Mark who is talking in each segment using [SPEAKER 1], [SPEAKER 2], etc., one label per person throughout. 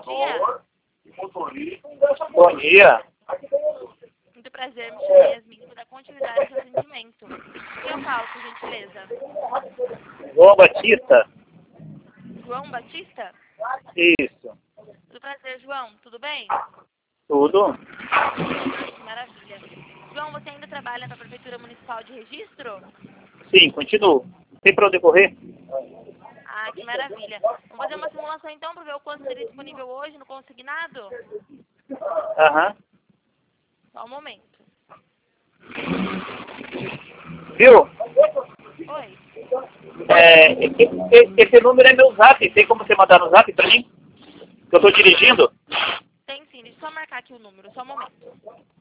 [SPEAKER 1] dia.
[SPEAKER 2] Bom dia.
[SPEAKER 1] Muito prazer, me chamo Yasmin, vou dar continuidade ao atendimento. Quem eu falo, por gentileza?
[SPEAKER 2] João Batista?
[SPEAKER 1] João Batista?
[SPEAKER 2] Isso.
[SPEAKER 1] Muito prazer, João. Tudo bem?
[SPEAKER 2] Tudo?
[SPEAKER 1] Que maravilha. João, você ainda trabalha na Prefeitura Municipal de Registro?
[SPEAKER 2] Sim, continuo. Tem para onde correr?
[SPEAKER 1] Ah, que maravilha. Vamos fazer uma simulação então para ver o quanto seria disponível hoje no consignado?
[SPEAKER 2] Aham.
[SPEAKER 1] Só um momento.
[SPEAKER 2] Viu?
[SPEAKER 1] Oi.
[SPEAKER 2] Esse número é meu zap. Tem como você mandar no zap para mim? Que eu estou dirigindo?
[SPEAKER 1] Tem sim, deixa eu só marcar aqui o número, só um momento.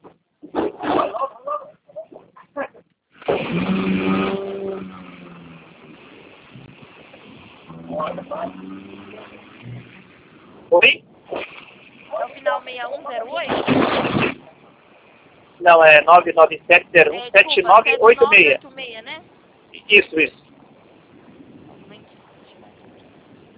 [SPEAKER 2] Oi?
[SPEAKER 1] É o final 6108?
[SPEAKER 2] Não, é 997017986.
[SPEAKER 1] 7986, né?
[SPEAKER 2] Isso, isso.
[SPEAKER 1] Um momentinho, deixa eu marcar aqui.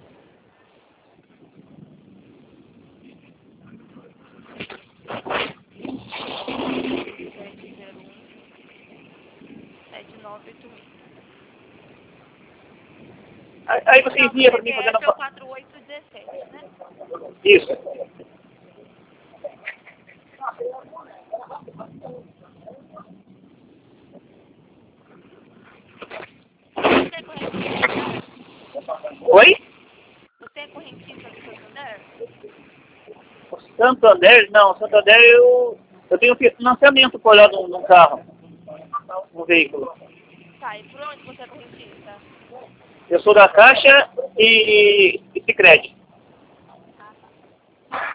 [SPEAKER 2] Aí você envia para mim
[SPEAKER 1] CPF
[SPEAKER 2] fazendo...
[SPEAKER 1] é o 4817, né?
[SPEAKER 2] Isso.
[SPEAKER 1] Você é correntista?
[SPEAKER 2] Oi?
[SPEAKER 1] Você é correntista do Santander?
[SPEAKER 2] O Santander? Não, Santander eu tenho financiamento por lá num carro, num veículo.
[SPEAKER 1] Tá, e por onde você é correntista?
[SPEAKER 2] Eu sou da Caixa e Sicredi.
[SPEAKER 1] Ah, tá.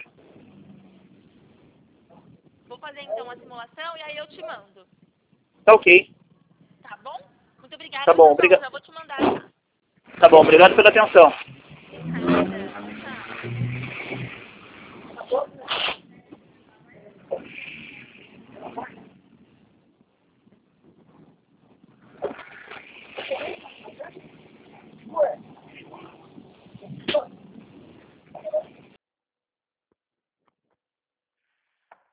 [SPEAKER 1] Vou fazer então a simulação e aí eu te mando.
[SPEAKER 2] Tá ok.
[SPEAKER 1] Tá bom? Muito obrigada,
[SPEAKER 2] Tá bom,
[SPEAKER 1] João. Já vou te mandar, tá?
[SPEAKER 2] Tá bom, obrigado pela atenção.